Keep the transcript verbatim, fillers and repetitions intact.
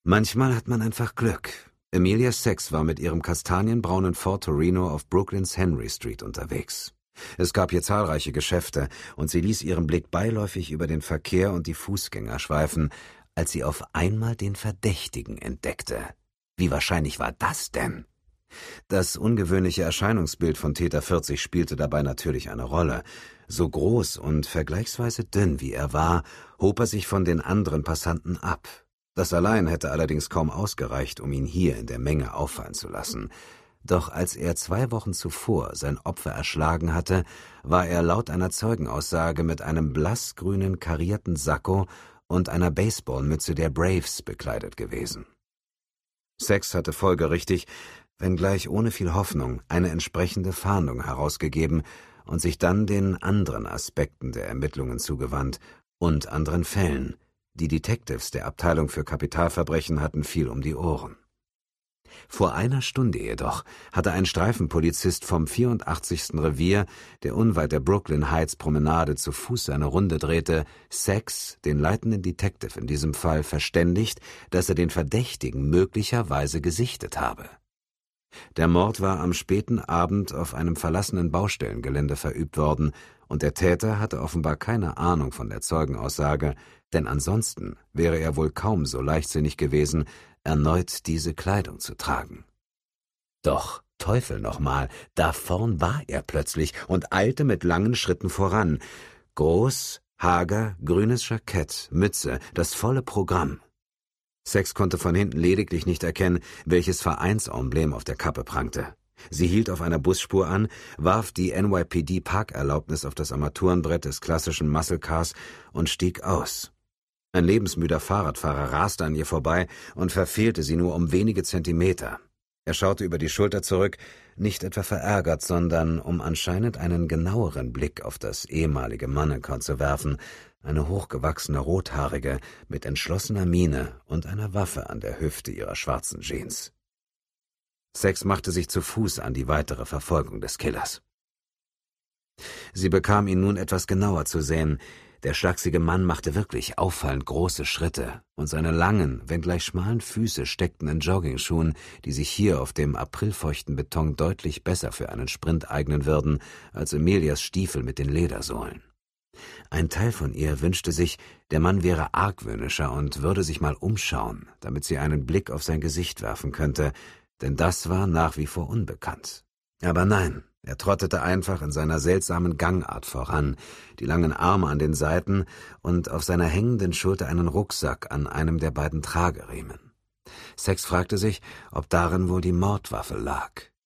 Manchmal hat man einfach Glück. Emilia Sachs war mit ihrem kastanienbraunen Ford Torino auf Brooklyns Henry Street unterwegs. Es gab hier zahlreiche Geschäfte, und sie ließ ihren Blick beiläufig über den Verkehr und die Fußgänger schweifen, als sie auf einmal den Verdächtigen entdeckte. Wie wahrscheinlich war das denn? Das ungewöhnliche Erscheinungsbild von Täter vierzig spielte dabei natürlich eine Rolle. So groß und vergleichsweise dünn wie er war, hob er sich von den anderen Passanten ab. Das allein hätte allerdings kaum ausgereicht, um ihn hier in der Menge auffallen zu lassen. Doch als er zwei Wochen zuvor sein Opfer erschlagen hatte, war er laut einer Zeugenaussage mit einem blassgrünen karierten Sakko und einer Baseballmütze der Braves bekleidet gewesen. Sachs hatte folgerichtig, wenngleich ohne viel Hoffnung, eine entsprechende Fahndung herausgegeben und sich dann den anderen Aspekten der Ermittlungen zugewandt und anderen Fällen. Die Detectives der Abteilung für Kapitalverbrechen hatten viel um die Ohren. Vor einer Stunde jedoch hatte ein Streifenpolizist vom vierundachtzigsten Revier, der unweit der Brooklyn Heights Promenade zu Fuß seine Runde drehte, Sachs, den leitenden Detective in diesem Fall, verständigt, dass er den Verdächtigen möglicherweise gesichtet habe. Der Mord war am späten Abend auf einem verlassenen Baustellengelände verübt worden, und der Täter hatte offenbar keine Ahnung von der Zeugenaussage, denn ansonsten wäre er wohl kaum so leichtsinnig gewesen, erneut diese Kleidung zu tragen. Doch, Teufel nochmal, da vorn war er plötzlich und eilte mit langen Schritten voran. Groß, hager, grünes Jackett, Mütze, das volle Programm. Sachs konnte von hinten lediglich nicht erkennen, welches Vereinsemblem auf der Kappe prangte. Sie hielt auf einer Busspur an, warf die N Y P D-Parkerlaubnis auf das Armaturenbrett des klassischen Muscle Cars und stieg aus. Ein lebensmüder Fahrradfahrer raste an ihr vorbei und verfehlte sie nur um wenige Zentimeter. Er schaute über die Schulter zurück, nicht etwa verärgert, sondern um anscheinend einen genaueren Blick auf das ehemalige Mannequin zu werfen, eine hochgewachsene Rothaarige mit entschlossener Miene und einer Waffe an der Hüfte ihrer schwarzen Jeans. Sachs machte sich zu Fuß an die weitere Verfolgung des Killers. Sie bekam ihn nun etwas genauer zu sehen. Der schlachsige Mann machte wirklich auffallend große Schritte, und seine langen, wenngleich schmalen Füße steckten in Joggingschuhen, die sich hier auf dem aprilfeuchten Beton deutlich besser für einen Sprint eignen würden als Emilias Stiefel mit den Ledersohlen. Ein Teil von ihr wünschte sich, der Mann wäre argwöhnischer und würde sich mal umschauen, damit sie einen Blick auf sein Gesicht werfen könnte, denn das war nach wie vor unbekannt. Aber nein, er trottete einfach in seiner seltsamen Gangart voran, die langen Arme an den Seiten und auf seiner hängenden Schulter einen Rucksack an einem der beiden Trageriemen. Sachs fragte sich, ob darin wohl die Mordwaffe lag.